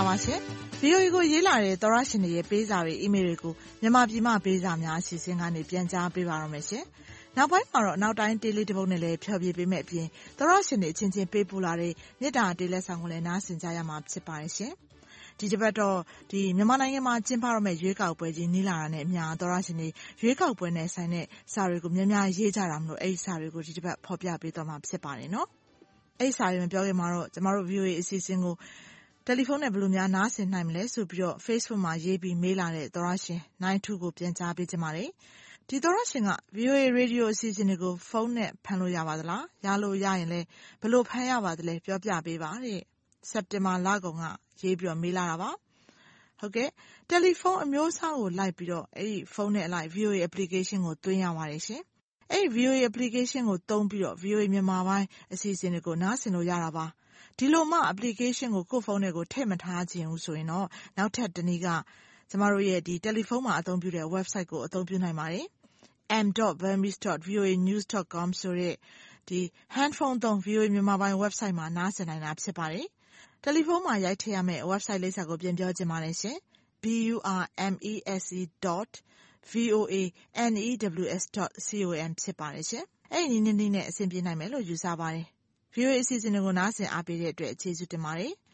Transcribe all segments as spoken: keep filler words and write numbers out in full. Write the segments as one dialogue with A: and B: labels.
A: ပါရှင်။ ဗွီအိုအေကိုရေးလာတဲ့သောရရှင်တွေရဲ့ပေးစာတွေအီးမေးလ်တွေကိုမြန်မာပြည်မှပေးစာများအစီအစဉ်ကနေပြန်ကြားပေးပါရမယ်ရှင်။နောက်ပိုင်းမှာတော့နောက်တိုင်းတေးလေးတစ်ပုဒ်နဲ့လည်းဖျော်ဖြေပေးမယ့်အပြင်သောရရှင်တွေအချင်းချင်းပေးပို့လာတဲ့မေတ္တာတေးလက်ဆောင်ကိုလည်းနားဆင်ကြရမှာဖြစ်ပါတယ်ရှင်။ဒီတစ်ပတ်တော့ဒီမြန်မာနိုင်ငံမှာကျင်းပရမယ့်ရွေးကောက်ပွဲကြီးနီးလာတာနဲ့အမျှသောရရှင်တွေရွေးကောက်ပွဲနဲ့ဆိုင်တဲ့စာတွေကိုများများရေးကြတာမလို့အဲ့ဒီစာတွေကိုဒီတစ်ပတ်ဖော်ပြပေးသွားမှာဖြစ်ပါတယ်နော်။အဲ့ဒီစာတွေမပြောခင်မှာတော့ကျမတို့ ဗွီအိုအေ အစီအစဉ်ကိုတယ်လီဖုန်းနဲ့ဘယ်လိုများနားဆင်နိုင်မလဲဆိုပြီးတော့ Facebook မှာရေးပြီးမေးလာတဲ့သောရရှင်နိုင်ထုကိုပြန်ကြားပေးကြပါမယ်။ဒီသောရရှင်က ဗွီအိုအေ Radio အစီအစဉ်တွေကိုဖုန်းနဲ့ဖမ်းလို့ရပါသလား။ရလို့ရရင်လည်းဘယ်လိုဖမ်းရပါသလဲပြောပြပေးပါတဲ့။စက်တင်ဘာလကုန်ကရေးပြီးတော့မေးလာတာပါ။ဟုတ်ကဲ့တယ်လီဖုန်းအမျိုးအစားကိုလိုက်ပြီးတော့အဲ့ဒီဖုန်းနဲ့အလိုက် ဗွီအိုအေ application ကိုသွင်းရပါတယ်ရှင်။အဲ့ဒီ ဗွီအိုအေ application ကိုသုံးပြီးတော့ ဗွီအိုအေ မြန်မာပိုင်းအစီအစဉ်တွေကိုနားဆင်လို့ရတာပါ။ဒီလိုမှ application ကိုကိုယ့်ဖုန်းထဲကိုထည့်မထားခြင်းဘူးဆိုရင်တော့နောက်ထပ်တစ်နည်းကကျမတို့ရဲ့ဒီတယ်လီဖုန်းမှာအသုံးပြုတဲ့ website ကိုအသုံးပြုနိုင်ပါတယ်။ m dot burmese dot v o a news dot com ဆိုတဲ့ဒီ handphone သုံး ဗွီအိုအေ မြန်မာပိုင်း website မှာနားဆင်နိုင်တာဖြစ်ပါတယ်။တယ်လီဖုန်းမှာရိုက်ထည့်ရမယ့် website လိပ်စာကိုပြန်ပြောချင်ပါတယ်ရှင်။ b u r m e s e dot v o a n e w s dot com ဖြစ်ပါတယ်ရှင်။အဲ့ဒီနည်းနည်းနဲ့အဆင်ပြေနိုင်မယ်လို့ယူဆပါတယ်။ဗွီအိုအေ အစီအစဉ်တွေကိုနားဆင်အားပေးတဲ့အတွက်ကျေးဇူးတင်ပါတယ်။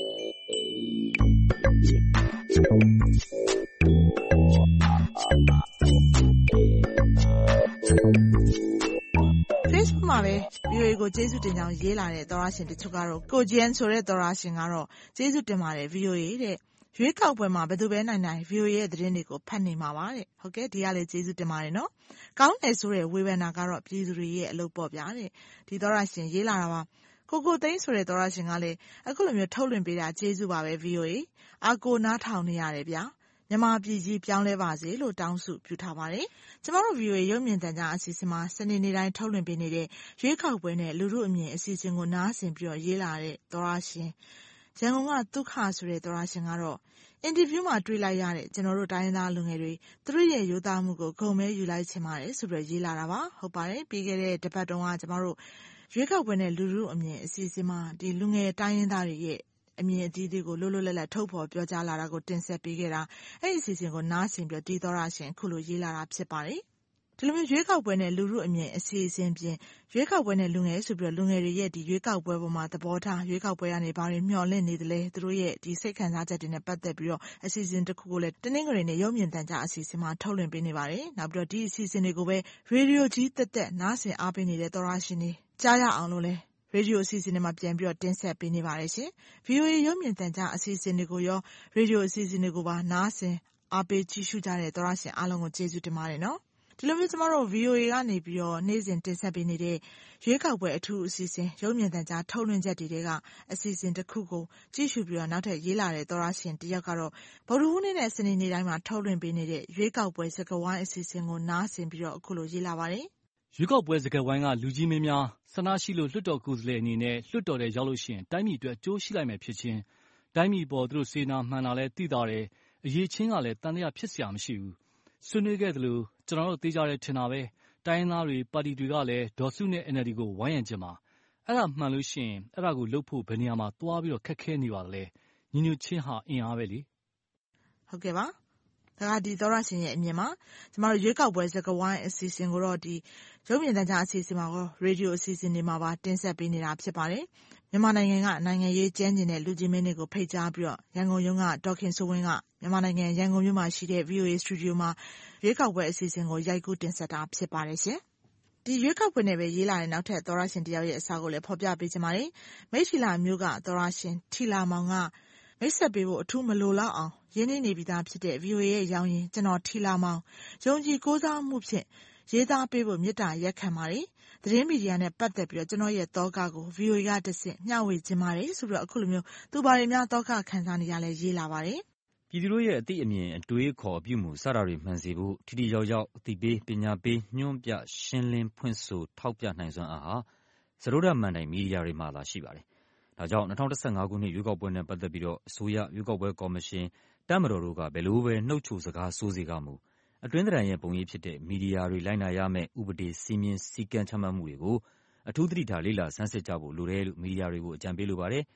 A: Facebook မှာပဲ ဗွီအိုအေကိုကျေးဇူးတင်ကြောင်းရေးလာတဲ့သောရရှင်တချို့ကတော့ကိုဂျန်ဆိုတဲ့သောရရှင်ကတော့ကျေးဇူးတင်ပါတယ် ဗွီအိုအေ တဲ့ရွေးကောက်ပွဲမှာဘယ်သူပဲနိုင်နိုင် ဗွီအိုအေ ရဲ့သတင်းတွေကိုဖတ်နေမှာပါတဲ့ဟုတ်ကဲ့ဒီကလည်းကျေးဇူးတင်ပါတယ်နော်ကောင်းတယ်ဆိုတဲ့ဝေဖန်တာကတော့ပြည်သူတွေရဲ့အလုပ်ပေါ့ဗျာတဲ့ဒီသောရရှင်ရေးလာတာပါကိုကိုသိန်းဆိုတဲ့သောရရှင်ကလည်းအခုလိုမျိုးထုတ်လွှင့်ပေးတာကျေးဇူးပါပဲ ဗွီအိုအေ အာကိုနားထောင်နေရတယ်ဗျာမြန်မာပြည်ကြီးပြောင်းလဲပါစေလို့တောင်းစုပြုထားပါတယ်ကျမတို့ ဗွီအိုအေ ရုပ်မြင်သံကြားအစီအစဉ်မှာစနေနေ့တိုင်းထုတ်လွှင့်ပေးနေတဲ့ရွေးကောက်ပွဲနဲ့လူထုအမြင်အစီအစဉ်ကိုနားဆင်ပြီးတော့ရေးလာတဲ့သောရရှင်ရန်ကုန်ကဒုက္ခဆိုတဲ့သောရရှင်ကတော့အင်တာဗျူးမှာတွေ့လိုက်ရတဲ့ကျွန်တော်တို့တိုင်းရင်းသားလူငယ်တွေသူတို့ရဲ့ရိုးသားမှုကိုဂုဏ်မဲယူလိုက်ချင်ပါတယ်ဆိုပြီးရေးလာတာပါဟုတ်ပါတယ်ပြီးခဲ့တဲ့တစ်ပတ်တုန်းကကျွန်တော်တို့ရွေးကောက်ပွဲနဲ့လူထုအမြင်အစီအစဉ်မှာဒီလူငယ်တိုင်းရင်းသားတွေရဲ့အမြင်အသီးသီးကိုလွတ်လွတ်လပ်လပ်ထုတ်ဖော်ပြောကြားလာတာကိုတင်ဆက်ပေးခဲ့တာအဲ့ဒီအစီအစဉ်ကိုနားဆင်ပြီးဒီသောရရှင်အခုလိုရေးလာတာဖြစ်ပါတယ်ဒီလိုမျိုးရွေးကောက်ပွဲနဲ့လူထုအမြင်အစီအစဉ်ပြင်ရွေးကောက်ပွဲနဲ့လူငယ်ဆိုပြီးတော့လူငယ်တွေရဲ့ဒီရွေးကောက်ပွဲပေါ်မှာသဘောထားရွေးကောက်ပွဲကနေဘာတွေမျှော်လင့်နေသလဲသူတို့ရဲ့ဒီစိတ်ခံစားချက်တွေနဲ့ပတ်သက်ပြီးတော့အစီအစဉ်တစ်ခုကိုလည်းတနင်္ဂနွေနေ့ရုပ်မြင်သံကြားအစီအစဉ်မှာထုတ်လွှင့်ပေးနေပါတယ်နောက်ပြီးတော့ဒီအစီအစဉ်တွေကိုပဲရေဒီယိုကြီးတက်တက်နားဆင်အားပေးနေတဲ့သောရရှင်တွေကြားရအောင်လို့လဲရေဒီယိုအစီအစဉ်တွေမှာပြန်ပြီးတော့တင်ဆက်ပေးနေပါတယ်ရှင် ဗွီအိုအေ ရုပ်မြင်သံကြားအစီအစဉ်တွေကိုရောရေဒီယိုအစီအစဉ်တွေကိုပါနားဆင်အားပေးကြည့်ရှုကြတဲ့သောရရှင်အားလုံးကိုကျေးဇူးတင်ပါတယ်နော်ဒီလိုမျိုးကျမတို့ ဗွီအိုအေ ကနေပြီးတော့နေ့စဉ်တင်ဆက်ပေးနေတဲ့ရွေးကောက်ပွဲအထူးအစီအစဉ်ရုပ်မြင်သံကြားထုတ်လွှင့်ချက်တွေကအစီအစဉ်တစ်ခုကိုကြည့်ရှုပြီးတော့နောက်ထပ်ရေးလာတဲ့သောရရှင်တယောက်ကတော့ဗုဒ္ဓဟူးနေ့နဲ့စနေနေ့တိုင်းမှာထုတ်လွှင့်ပေးနေတဲ့ရွေးကောက်ပွဲစကားဝိုင်းအစီအစဉ်ကိုနားဆင်ပြီးတော့အခုလိုရေးလာပါတယ်
B: ရွေးကောက်ပွဲစကားဝိုင်းကလူကြီးမင်းများဆန္ဒရှိလို့လွှတ်တော်ကိုယ်စားလှယ်အနေနဲ့လွှတ်တော်ထဲရောက်လို့ရှိရင်တိုင်းပြည်အတွက်အကျိုးရှိလိုက်မယ်ဖြစ်ချင်းတိုင်းပြည်ပေါ်သူတို့စေနာမှန်တာလဲသိတာတယ်အရေးချင်းကလည်းတန်တရားဖြစ်စရာမရှိဘူးဆွေးနွေးခဲ့သလိုကျွန်တော်တို့သိကြတယ်ထင်တာပဲတိုင်းရင်းသားတွေပါတီတွေကလည်းဒေါ်စုနဲ့ N L D ကိုဝိုင်းရံကြမှာအဲ့ဒါမှန်လို့ရှိရင်အဲ့ဒါကိုလုပ်ဖို့ဘယ်နေရာမှာသွားပြီးတော့ခက်ခဲနေပါလဲညီညွတ်ချင်းဟာအင်အားပဲလေ
A: ဟုတ်ကဲ့ပါဒါကဒီသောရရှင်ရဲ့အမြင်မှာကျမတို့ရွေးကောက်ပွဲစကားဝိုင်းအစီအစဉ်ကိုတော့ဒီရုပ်မြင်သံကြားအစီအစဉ်မှာရောရေဒီယိုအစီအစဉ်တွေမှာပါတင်ဆက်ပေးနေတာဖြစ်ပါတယ်မြန်မာနိုင်ငံကနိုင်ငံရေးကျန်းကျင်တဲ့လူကြီးမင်းတွေကိုဖိတ်ကြားပြီးတော့ရန်ကုန်ရုံးကဒေါက်ခင်စိုးဝင်းကမြန်မာနိုင်ငံရန်ကုန်မြို့မှာရှိတဲ့ ဗွီအိုအေ စတူဒီယိုမှာရွေးကောက်ပွဲအစီအစဉ်ကိုရိုက်ကူးတင်ဆက်တာဖြစ်ပါတယ်ရှင်ဒီရွေးကောက်ပွဲနဲ့ပဲရေးလာတဲ့နောက်ထပ်သောရရှင်တယောက်ရဲ့အစာကိုလည်းဖော်ပြပေးချင်ပါတယ်မိတ်ထီလာမျိုးကသောရရှင်ထီလာမောင်ကမိတ်ဆက်ပေးဖို့အထူးမလိုလောက်အောင်ရင်းနှီးနေပြီးသားဖြစ်တဲ့ ဗွီအိုအေ ရဲ့ရောင်းရင်ကျွန်တော်ထီလာမောင်ယုံကြည်ကိုးစားမှုဖြင့်ရေးသားပေးဖို့မေတ္တာရက်ခံပါတယ်သတင်းမီဒီယာနဲ့ပတ်သက်ပြီးတော့ကျွန်တော်ရဲ့သောကကို ဗွီအိုအေ ကတဆင့်မျှဝေခြင်းပါတယ်ဆိုပြီးတော့အခုလိုမျိုးသူဘာတွေများသောကခံစားနေရလဲရေးလာပါတယ်
C: ပြည်သူတို့ရဲ့အသိအမြင်အတွေးခေါ်အပြုမှုစတာတွေမှန်စေဖို့ထိထိရောက်ရောက်အသိပေးပညာပေးညွှန်ပြရှင်းလင်းဖွင့်ဆိုထောက်ပြနိုင်စွမ်းအားဟာစရိုးဒမှန်တိုင်မီဒီယာတွေမှာလာရှိပါတယ်။ဒါကြောင့်၂၀၁၅ခုနှစ်ရွေးကောက်ပွဲနဲ့ပတ်သက်ပြီးတော့အစိုးရရွေးကောက်ပွဲကော်မရှင်တပ်မတော်တို့ကဘယ်လိုပဲနှုတ်ချိုစကားဆိုးစေကမူအတွင်းသဏ္ဍာန်ရဲ့ပုံရိပ်ဖြစ်တဲ့မီဒီယာတွေလိုက်နာရမယ့်ဥပဒေစည်းမျဉ်းစည်းကမ်းချမှတ်မှုတွေကိုအထူးသတိထားလေ့လာဆန်းစစ်ကြဖို့လိုတယ်လို့မီဒီယာတွေကိုအကြံပေးလိုပါတယ်။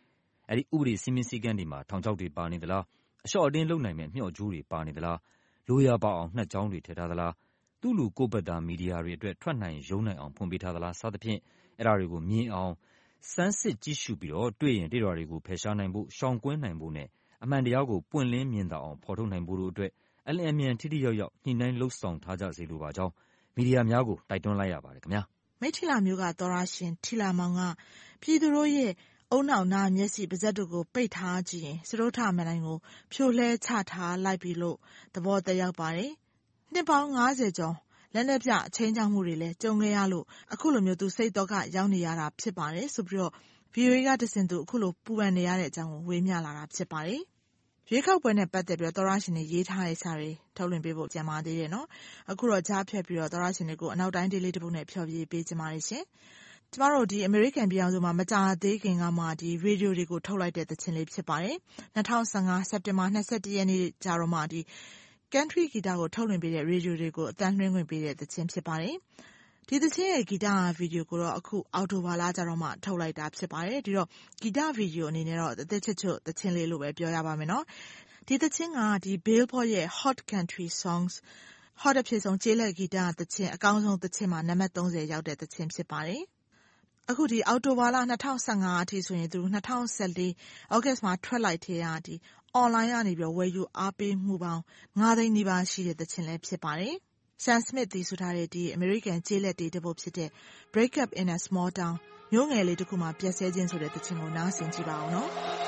C: အဲဒီဥပဒေစည်းမျဉ်းစည်းကမ်းတွေမှာထောင်ချောက်တွေပါနေသလားအလျှော့အတင်းလုပ်နိုင်မယ့်မျှော့ကြိုးတွေပါနေသလားလိုရာပါအောင်နှက်ကြောင်းတွေထည့်ထားသလားသူ့လူကိုယ့်ဘက်သားမီဒီယာတွေအတွက်ထွက်နိုင်ရုံနိုင်အောင်ဖွင့်ပေးထားသလားစသဖြင့်အဲ့ဒါတွေကိုမြင်အောင်စမ်းစစ်ကြည့်ရှုပြီးတော့တွေ့ရင်တွေ့တာတွေကိုဖယ်ရှားနိုင်ဖို့ရှောင်ကွင်းနိုင်ဖို့နဲ့အမှန်တရားကိုပွင့်လင်းမြင်သာအောင်ဖော်ထုတ်နိုင်ဖို့တို့အတွက်အလျင်အမြန်ထိထိရောက်ရောက်ညှိနှိုင်းလှုပ်ဆောင်ထားကြစေလိုပါကြောင်းမီဒီယာများကိုတိုက်တွန်းလိုက်ရပါတယ်ခင်ဗျာ
A: မိထီလာမျိုးကသောရရှင်ထီလာမောင်ကပြည်သူတို့ရဲ့အုံနောက်နာမျက်စိပါးစပ်တို့ကိုပိတ်ထားကြည့်ရင်စရိုးထမန်တိုင်းကိုဖြိုလှဲချထားလိုက်ပြီလို့သဘောတရောက်ပါတယ်နှစ်ပေါင်း၅၀ကျော်လက်လက်ပြအချင်းချောင်းမှုတွေလည်းကြုံခဲ့ရလို့အခုလိုမျိုးသူစိတ်တော့ကရောက်နေရတာဖြစ်ပါတယ်ဆိုပြီးတော့ ဗီအိုအေ ကတဆင့်သူအခုလိုပူပန်နေရတဲ့အကြောင်းကိုဝေမျှလာတာဖြစ်ပါတယ်ရွေးကောက်ပွဲနဲ့ပတ်သက်ပြီးတော့သောရရှင်တွေရေးထားတဲ့စာတွေထုတ်လွှင့်ပေးဖို့ကြံပါသေးတယ်နော်အခုတော့ကြားဖြတ်ပြီးတော့သောရရှင်တွေကိုအနောက်တိုင်းဒေးလေးတစ်ပုဒ်နဲ့ဖျော်ဖြေပေးကြပါရရှင်ကျမတို့ဒီအမေရိကန်ပြည်ထောင်စုမှာမကြာသေးခင်ကမှဒီရေဒီယိုတွေကိုထုတ်လိုက်တဲ့သချင်းလေးဖြစ်ပါတယ်၂၀၁၅စက်တင်ဘာ၂၁ရက်နေ့ကျတော့မှဒီ country ဂီတကိုထုတ်လွှင့်ပေးတဲ့ရေဒီယိုတွေကိုအသံလွှင့်ခွင့်ပေးတဲ့သချင်းဖြစ်ပါတယ်ဒီသချင်းရဲ့ဂီတဗီဒီယိုကိုတော့အခုအော်တိုဘာလကျတော့မှထုတ်လိုက်တာဖြစ်ပါတယ်ဒီတော့ဂီတဗီဒီယိုအနေနဲ့တော့အသက်ချွတ်ချွတ်သချင်းလေးလို့ပဲပြောရပါမယ်နော်ဒီသချင်းကဒီ Billboard ရဲ့ Hot Country Songs Hot အဖြစ်ဆုံးကျေးလက်ဂီတသချင်းအကောင်းဆုံးသချင်းမှာနံပါတ်၃၀ရောက်တဲ့သချင်းဖြစ်ပါတယ်အခုဒီအော်တိုဘာလ၂၀၁၅အထိဆိုရင်သူ၂၀၁၄ဩဂတ်မှာထွက်လိုက်တဲ့ဟာဒီ online ကနေပြီးဝယ်ယူအားပေးမှုပေါင်း၅သိန်းနီးပါးရှိတဲ့သချင်းလည်းဖြစ်ပါတယ်Sam Smith တီးဆိုထားတဲ့ဒီ American ကျေးလက်တီးတစ်ပုဒ်ဖြစ်တဲ့ Break Up in a Small Town မြို့ငယ်လေးတစ်ခုမှာပြက်ဆဲခြင်းဆိုတဲ့သချင်းကိုနားဆင်ကြည့်ပါဦးနော်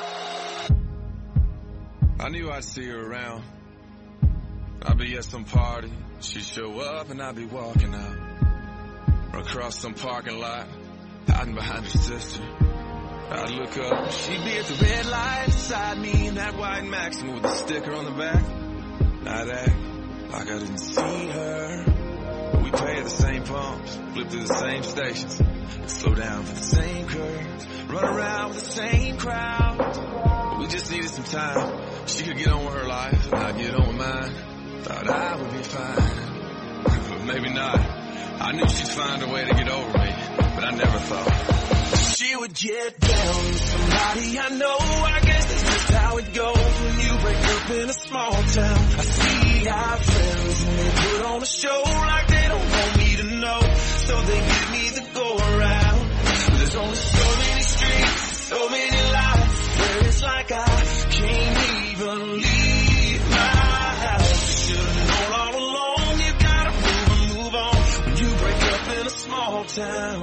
D: I knew I'd see her around. I'd be at some party. She'd show up and I'd be walking out. Or across some parking lot, hiding behind her sister. I'd look up, she'd be at the red light beside me in that white Maxima with a sticker on the back. I'd act like I didn't see her. But we pay at the same pumps, flip through the same stations, slow down for the same curves, run around with the same crowd. But we just needed some time. She could get on with her life, and I'd get on with mine. Thought I would be fine, but maybe not. I knew she'd find a way to get over me, but I never thought she would get down with somebody I know. I guess that's just how it goes when you break up in a small town. I see our friends and they put on a show like they don't want me to know, so they give me the go around. But there's only so many streets, so many lights, where it's like I can't even leave my house. Should've known all along you gotta move and move on when you break up in a small town.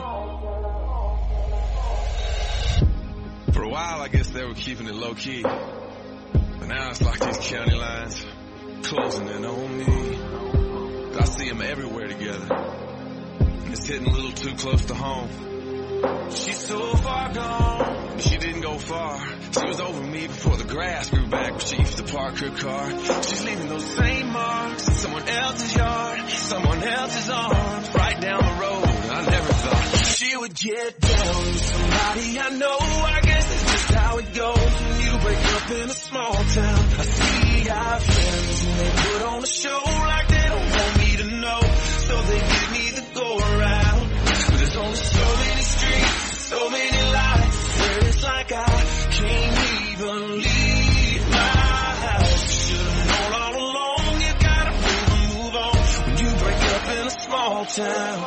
D: For a while, I guess they were keeping it low-key. But now it's like these county lines closing in on me. I see them everywhere together. And it's hitting a little too close to home. She's so far gone, but she didn't go far. She was over me before the grass grew back where she used to park her car. She's leaving those same marks in someone else's yard, someone else's arms, right down the road. I never thought she would get down with somebody I know. I guess that's just how it goes when you break up in a small town. I see our friends and they put on a show like they don't want me to know, so they give me the go around. But there's only so many streets, so many lights, where it's like I can't even leave my house. Should've known all along you gotta move and move on when you break up in a small town.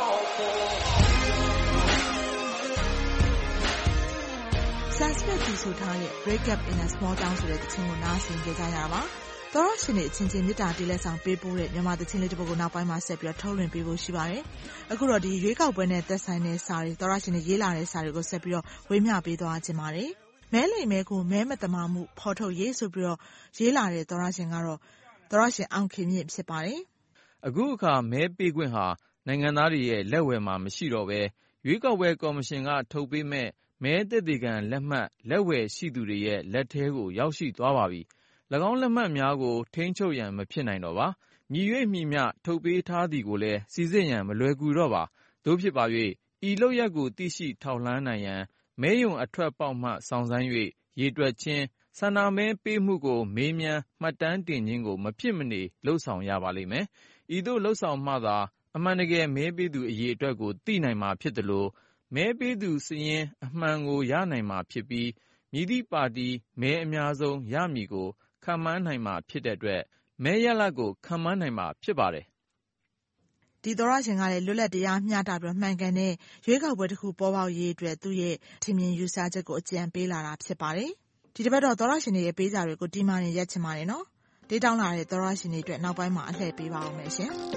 A: Sam Smith တီးဆိုထားတဲ့ Break Up in a Small Town ဆိုတဲ့သချင်းကိုနားဆင်ကြကြရပါသောရရှင်တွေအချင်းချင်းမြတ်တာတီးလက်ဆောင်ပေးပို့တဲ့မြန်မာသချင်းလေးတစ်ပုဒ်ကိုနောက်ပိုင်းမှာဆက်ပြီးထုတ်လွှင့်ပေးဖို့ရှိပါတယ်အခုတော့ဒီရွေးကောက်ပွဲနဲ့သက်ဆိုင်တဲ့စာတွေသောရရှင်တွေရေးလာတဲ့စာတွေကိုဆက်ပြီးတော့ဝေမျှပေးသွားခြင်းပါတယ်မဲလိမ်မဲကိုမဲမတမာမှုဖော်ထုတ်ရေးဆိုပြီးတော့ရေးလာတဲ့သောရရှင်ကတော့သောရရှင်အောင်ခင်မြင့်ဖြစ်ပါတယ်
E: အခုအခါမဲပေးခွင့်ဟာနိုင်ငံသားတွေရဲ့လက်ဝယ်မှာမရှိတော့ဘဲရွေးကောက်ပွဲကော်မရှင်ကထုတ်ပေးမဲ့မဲသက်သေခံလက်မှတ်လက်ဝယ်ရှိသူတွေရဲ့လက်ထဲကိုရောက်ရှိသွားပါပြီ၎င်းလက်မှတ်များကိုထိန်းချုပ်ရန်မဖြစ်နိုင်တော့ပါမြည်၍မြည်မျှထုတ်ပေးထားသည်ကိုလည်းစီစစ်ရန်မလွယ်ကူတော့ပါသို့ဖြစ်ပါ၍ဤလုပ်ရက်ကိုသိရှိထောက်လှမ်းနိုင်ရန်မဲယုံအထွက်ပေါက်မှစောင့်ဆိုင်း၍ရေတွက်ခြင်းဆန္ဒမဲပေးမှုကိုမေးမြန်းမှတ်တမ်းတင်ခြင်းကိုမဖြစ်မနေလှုပ်ဆောင်ရပါလိမ့်မယ်ဤသို့လှုပ်ဆောင်မှသာအမှန်တကယ်မဲပေးသူအရေအတွက်ကိုသိနိုင်မှာဖြစ်တယ်လို့မဲပေးသူစည်ရင်အမှန်ကိုရနိုင်မှာဖြစ်ပြီးမည်သည့်ပါတီမဲအများဆုံးရမည်ကိုခန့်မှန်းနိုင်မှာဖြစ်တဲ့အတွက်မဲရလဒ်ကိုခန့်မှန်းနိုင်မှာဖြစ်ပါတယ်
A: ။ဒီသောရရှင်ကလည်းလွတ်လပ်တရားမျှတပြီးမှန်ကန်တဲ့ရွေးကောက်ပွဲတစ်ခုပေါ်ပေါက်ရေးအတွက်သူ့ရဲ့ထင်မြင်ယူဆချက်ကိုအကြံပေးလာတာဖြစ်ပါတယ်။ဒီတစ်ပတ်တော့သောရရှင်တွေရဲ့ပေးစာတွေကိုဒီမှရင်ရက်ချင်ပါတယ်နော်။ဒေးတောင်းလာတဲ့သောရရှင်တွေအတွက်နောက်ပိုင်းမှာအလှည့်ပေးပါအောင်မယ်ရှင်။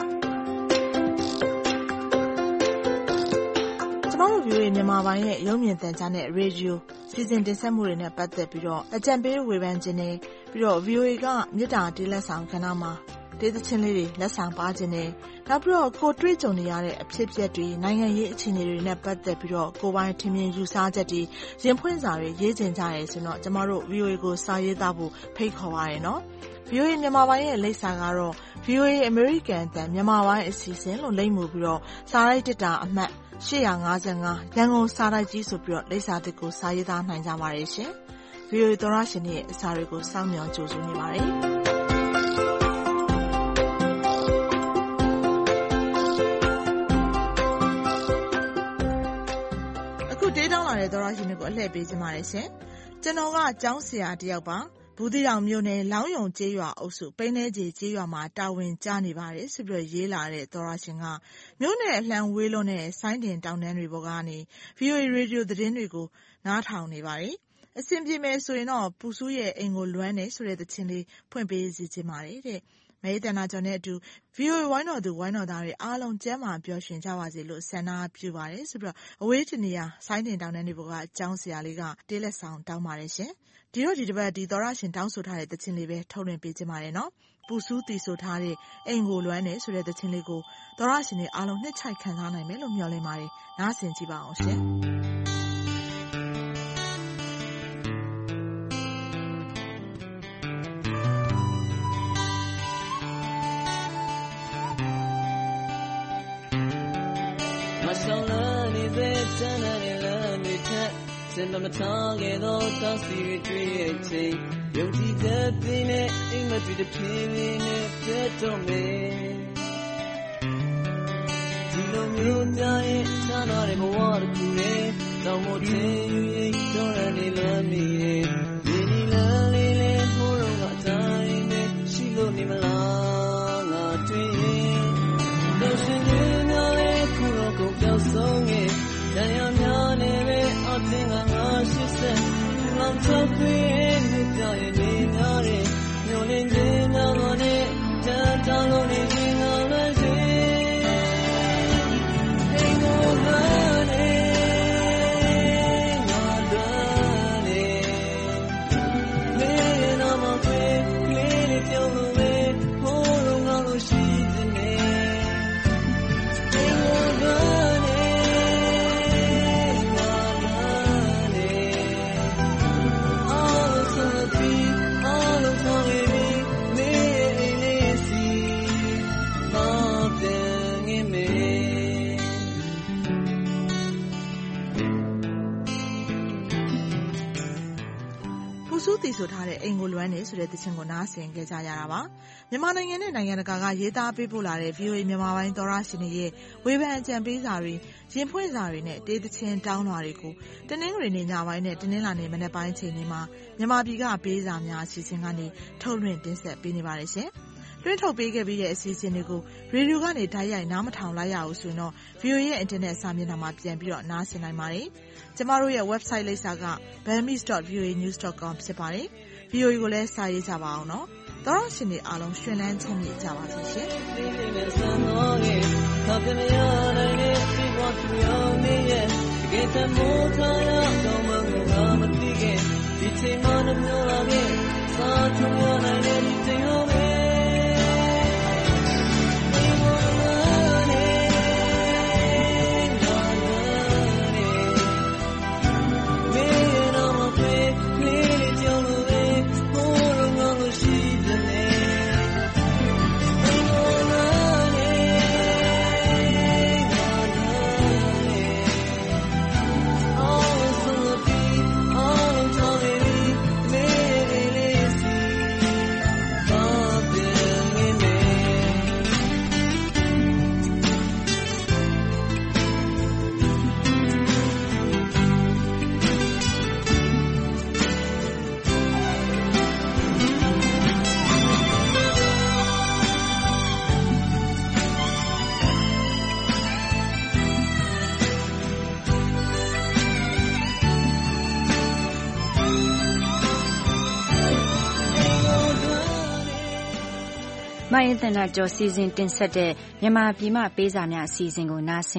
A: ကျမတို့ ဗီအိုအေ မြန်မာပိုင်းရဲ့ရုပ်မြင်သံကြားနဲ့ရေဒီယိုစီစဉ်တင်ဆက်မှုတွေနဲ့ပတ်သက်ပြီးတော့အကြံပေးဝေဖန်ခြင်းတွေပြီးတော့ ဗီအိုအေ ကမြစ်တာတေးလက်ဆောင်ကဏ္ဍမှာဒေသချင်းလေးတွေလက်ဆောင်ပါခြင်းတွေနောက်ပြီးတော့ကိုတွေ့ကြုံနေရတဲ့အဖြစ်အပျက်တွေနိုင်ငံရေးအခြေအနေတွေနဲ့ပတ်သက်ပြီးတော့ကိုယ်ပိုင်ထင်မြင်ယူဆချက်တွေရင်ဖွင့်စာတွေရေးတင်ကြရဲဆိုတော့ကျမတို့ ဗီအိုအေ ကိုစာရေးသားဖို့ဖိတ်ခေါ်ပါရနော်။ ဗီအိုအေ မြန်မာပိုင်းရဲ့လိပ်စာကတော့ ဗီအိုအေ အမေရိကန်အသံမြန်မာပိုင်းအစီအစဉ်လို့လိပ်မူပြီးတော့စာရိုက်တစ်တာအမှတ်ရှစ်၅၅ရန်ကုန်စာတိုက်ကြီးဆိုပြီးတော့လိပ်စာတစ်ကိုစာရေးသားနိုင်ကြပါတယ်ရှင်။ ဗီအိုအေ သောရရှင်ရဲ့အစာတွေကိုစောင့်မျှော်ကြိုဆိုနေပါတယ်။အခုဒေးတောင်းလာတဲ့သောရရှင်တွေကိုအလှည့်ပေးခြင်းပါတယ်ရှင်။ကျွန်တော်ကကျောင်းဆရာတစ်ယောက်ပါ။ဘူးသီးတောင်မြို့နယ်လောင်းယုံကျေးရွာအုပ်စုပိန်းတဲကြီးကျေးရွာမှာတာဝန်ကျနေပါတယ်ဆိုပြီးရေးလာတဲ့သောရရှင်ကမြို့နယ်အလှမ်းဝေးလွန်းတဲ့ဆိုင်းတင်တောင်တန်းတွေပေါ်ကနေ ဗီအိုအေ ရေဒီယိုသတင်းတွေကိုနားထောင်နေပါတယ်။အဆင်ပြေမယ်ဆိုရင်တော့ပူဆူးရဲ့အိမ်ကိုလွမ်းနေဆိုတဲ့သချင်းလေးဖွင့်ပေးစီခြင်းပါတယ်တဲ့။မဲတနာကျော်နဲ့အတူ ဗီအိုအေ ဝိုင်းတော်သူဝိုင်းတော်သားတွေအားလုံးကျမ်းမာပျော်ရွှင်ကြပါစေလို့ဆန္ဒပြုပါတယ်ဆိုပြီးတော့အဝေးတနေရာဆိုင်းတင်တောင်တန်းတွေပေါ်ကအကြောင်းဆရာလေးကတေးလက်ဆောင်တောင်းပါတယ်ရှင်။ဒီတော့ဒီတစ်ပတ်ဒီသောရရှင်တောင်းဆိုထားတဲ့သချင်းလေးပဲထုတ်လွှင့်ပေးခြင်းပါတယ်နော်။ပူဆူးတီဆိုထားတဲ့အိမ်ကိုလွမ်းနေဆိုတဲ့သချင်းလေးကိုသောရရှင်တွေအားလုံးနှစ်ချိုက်ခံစားနိုင်မယ်လို့မျှော်လင့်ပါတယ်။နားဆင်ကြည့်ပါအောင်ရှင်။
F: စင်မထားခဲ့သောတောင်းစီတွေတွေ့ရဲ့ချိန်ယုံကြည်တဲ့ပင်နဲ့အိမ်မတွေ့တဲ့ဖြစ်နေနဲ့ပြတ်တော့မယ်ဒီလိုမျိုးများရဲ့ချမ်းသာတဲ့ဘဝတစ်ခုနဲ့တောင်းမထင်ယူရင်တော့ရနေလမ်းမီရဲ့ဒီနီလမ်းလေးလေးဟိုတော့ကအတိုင်းနဲ့ရှိလို့နေမလားငါတွေ့ရင်တော့ရှင်နေများရဲ့ခုတော့ကိုပြောင်းဆုံးရဲ့တရားများနဲ့ပဲအသင်ကငါရှိစက်လောင်ချခွေးမြတ်ရဲ့နေငါရဲ့ညိုလင်းခြင်းငါနဲ့တန်တောင်းလို့နေခြင်းငါလည်းရှိအိမ်ကိုလာနေငါတို့နေမေနာမခွေးကလေးလေးပြောလို့ပဲဟိုတော့ငါလို့ရှိတဲ့နေအိမ်ကိုလာ
A: ဆူးတီဆိုထားတဲ့အိမ်ကိုလွမ်းနေဆိုတဲ့သချင်းကိုနားဆင်ကြကြရတာပါမြန်မာနိုင်ငံနဲ့နိုင်ငံတကာကရေးသားပေးပို့လာတဲ့ ဗီအိုအေ မြန်မာပိုင်းသောရရှင်တွေရဲ့ဝေဖန်အကြံပေးစာတွေရင်ဖွင့်စာတွေနဲ့တေးသချင်းတောင်းလွှာတွေကိုတနင်္ဂနွေနေ့ညပိုင်းနဲ့တနင်္လာနေ့မနက်ပိုင်းချိန်တွေမှာမြန်မာပြည်ကပေးစာများအစီအစဉ်ကနေထုတ်လွှင့်တင်ဆက်ပေးနေပါတယ်ရှင်လွှင့်ထုတ်ပေးခဲ့ပြီးတဲ့အစီအစဉ်တွေကိုရေဒီယိုကနေဓာတ်ရိုက်နားမထောင်လိုက်ရအောင်ဆိုရင်တော့ ဗီအိုအေ ရဲ့အင်တာနက်စာမျက်နှာမှာပြန်ပြီးတော့နားဆင်နိုင်ပါတယ်။ကျမတို့ရဲ့ website လိပ်စာက burmese dot v o a news dot com ဖြစ်ပါတယ်။ ဗီအိုအေ ကိုလည်းစာရေးကြပါအောင်နော်။သောရရှင်တွေအားလုံးရှင်လန်းချမ်းမြေ့ကြပါစေရှင်။ဒီချိန်မှမမျိုးလာခဲ့စာထုံရနိုင်တဲ့ဒီချိန်ဟောမယ်
G: မအင်သနာကျော်စီစဉ်တင်ဆက်တဲ့မြန်မာပြည်မှပေးစာများအစီအစဉ်ကိုနားဆ